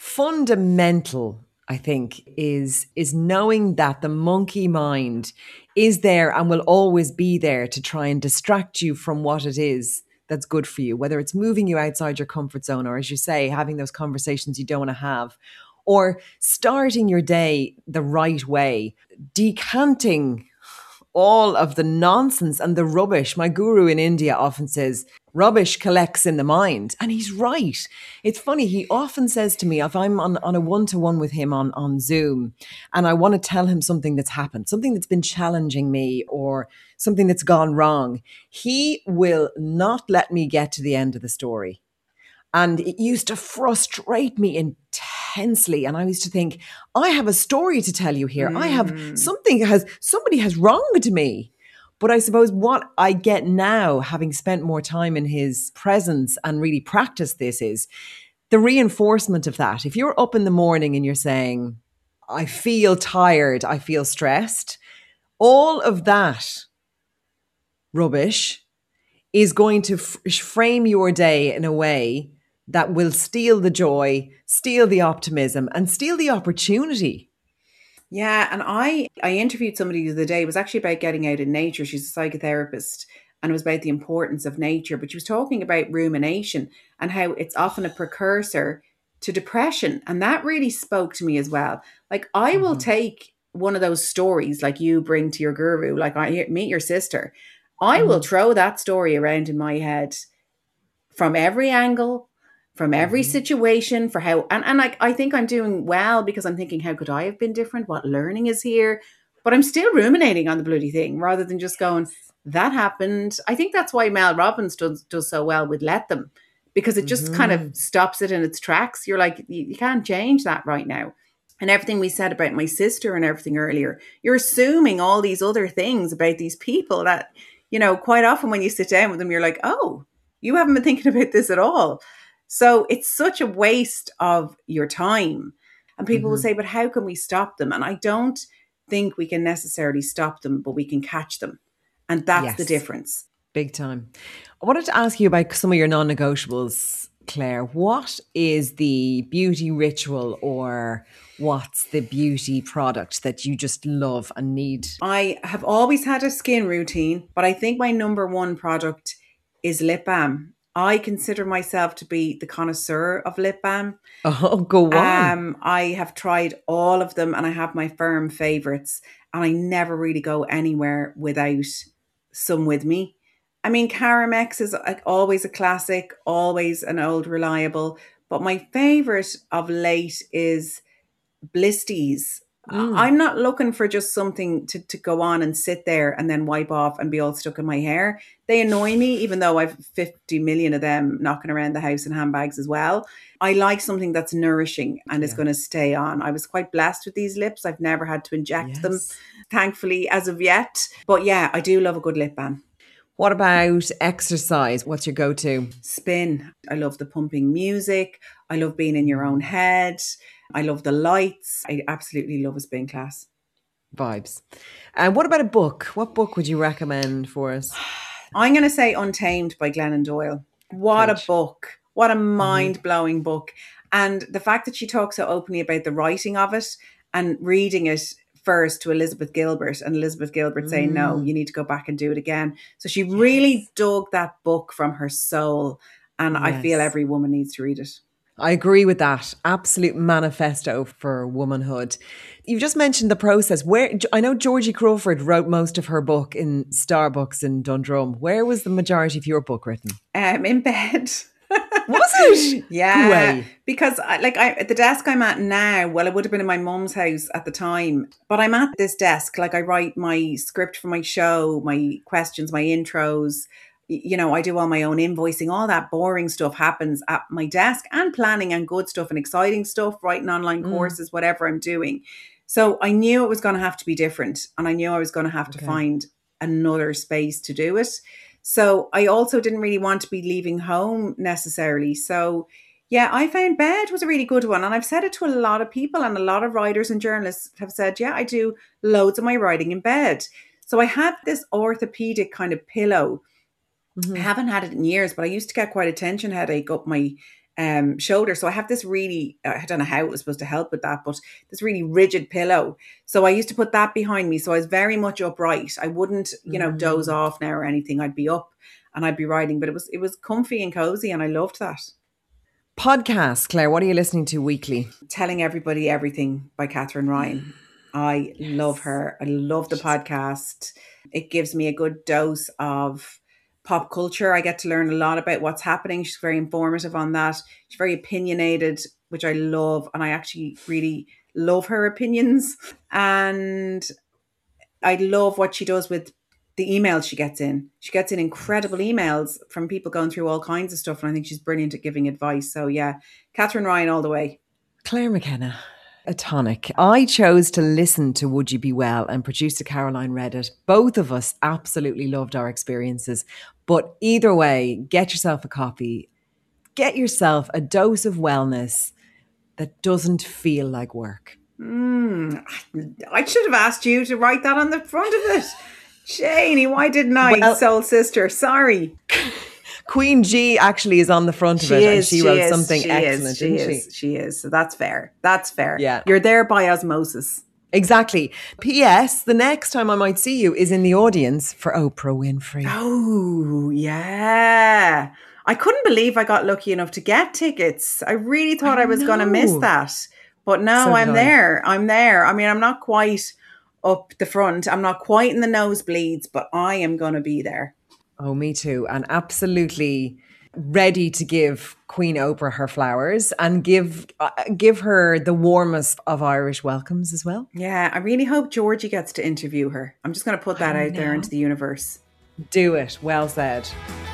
Fundamental, I think, is knowing that the monkey mind is there and will always be there to try and distract you from what it is that's good for you, whether it's moving you outside your comfort zone or, as you say, having those conversations you don't want to have, or starting your day the right way, decanting all of the nonsense and the rubbish. My guru in India often says, rubbish collects in the mind. And he's right. It's funny. He often says to me, if I'm on a one-to-one with him on Zoom and I want to tell him something that's happened, something that's been challenging me or something that's gone wrong, he will not let me get to the end of the story. And it used to frustrate me intensely. And I used to think, I have a story to tell you here. I have somebody has wronged me. But I suppose what I get now, having spent more time in his presence and really practiced this, is the reinforcement of that. If you're up in the morning and you're saying, I feel tired, I feel stressed, all of that rubbish is going to frame your day in a way that will steal the joy, steal the optimism, and steal the opportunity. Yeah, and I interviewed somebody the other day. It was actually about getting out in nature. She's a psychotherapist, and it was about the importance of nature. But she was talking about rumination and how it's often a precursor to depression. And that really spoke to me as well. Like, I will take one of those stories like you bring to your guru, like I meet your sister. I will throw that story around in my head from every angle, from every situation, for how, and like, I think I'm doing well because I'm thinking, how could I have been different? What learning is here? But I'm still ruminating on the bloody thing rather than just going, that happened. I think that's why Mel Robbins does so well with Let Them, because it just kind of stops it in its tracks. You're like, you can't change that right now. And everything we said about my sister and everything earlier, you're assuming all these other things about these people that, quite often when you sit down with them, you're like, oh, you haven't been thinking about this at all. So it's such a waste of your time. And people will say, but how can we stop them? And I don't think we can necessarily stop them, but we can catch them. And that's the difference. Big time. I wanted to ask you about some of your non-negotiables, Claire. What is the beauty ritual, or what's the beauty product that you just love and need? I have always had a skin routine, but I think my number one product is lip balm. I consider myself to be the connoisseur of lip balm. Oh, go on. I have tried all of them and I have my firm favorites, and I never really go anywhere without some with me. I mean, Caramex is always a classic, always an old reliable, But my favourite of late is Blisties. I'm not looking for just something to go on and sit there and then wipe off and be all stuck in my hair. They annoy me, even though I've 50 million of them knocking around the house in handbags as well. I like something that's nourishing and is going to stay on. I was quite blessed with these lips. I've never had to inject them, thankfully, as of yet. But yeah, I do love a good lip balm. What about exercise? What's your go-to? Spin. I love the pumping music. I love being in your own head. I love the lights. I absolutely love a spin class. Vibes. And what about a book? What book would you recommend for us? I'm going to say Untamed by Glennon Doyle. What a book. What a mind-blowing book. And the fact that she talks so openly about the writing of it and reading it first to Elizabeth Gilbert, and Elizabeth Gilbert saying, no, you need to go back and do it again. So she really dug that book from her soul. And I feel every woman needs to read it. I agree with that. Absolute manifesto for womanhood. You've just mentioned the process. Where I know Georgie Crawford wrote most of her book in Starbucks in Dundrum. Where was the majority of your book written? In bed. Was it? Yeah. Because at the desk I'm at now, well, it would have been in my mum's house at the time, but I'm at this desk. Like, I write my script for my show, my questions, my intros. You know, I do all my own invoicing. All that boring stuff happens at my desk, and planning and good stuff and exciting stuff, writing online courses, whatever I'm doing. So I knew it was going to have to be different, and I knew I was going to have to find another space to do it. So I also didn't really want to be leaving home necessarily. So yeah, I found bed was a really good one. And I've said it to a lot of people, and a lot of writers and journalists have said, yeah, I do loads of my writing in bed. So I had this orthopedic kind of pillow. I haven't had it in years, but I used to get quite a tension headache up my shoulder. So I have this really, I don't know how it was supposed to help with that, but this really rigid pillow. So I used to put that behind me. So I was very much upright. I wouldn't, doze off now or anything. I'd be up and I'd be writing, but it was comfy and cozy, and I loved that. Podcast, Claire, what are you listening to weekly? Telling Everybody Everything by Catherine Ryan. I love her. I love the podcast. It gives me a good dose of pop culture. I get to learn a lot about what's happening. She's very informative on that. She's very opinionated, which I love. And I actually really love her opinions. And I love what she does with the emails she gets in. She gets in incredible emails from people going through all kinds of stuff. And I think she's brilliant at giving advice. So yeah, Catherine Ryan all the way. Claire McKenna. A tonic. I chose to listen to Would You Be Well, and producer Caroline read it. Both of us absolutely loved our experiences. But either way, get yourself a copy. Get yourself a dose of wellness that doesn't feel like work. I should have asked you to write that on the front of it. Janie, why didn't I? Well, soul sister, sorry. Queen G actually is on the front of it, and she wrote something excellent, didn't she? She is. So that's fair. That's fair. Yeah. You're there by osmosis. Exactly. P.S. The next time I might see you is in the audience for Oprah Winfrey. Oh, yeah. I couldn't believe I got lucky enough to get tickets. I really thought I was going to miss that. But no, so I'm there. I'm there. I mean, I'm not quite up the front. I'm not quite in the nosebleeds, but I am going to be there. Oh, me too. And absolutely ready to give Queen Oprah her flowers and give her the warmest of Irish welcomes as well. Yeah, I really hope Georgie gets to interview her. I'm just going to put that out there into the universe. Do it. Well said.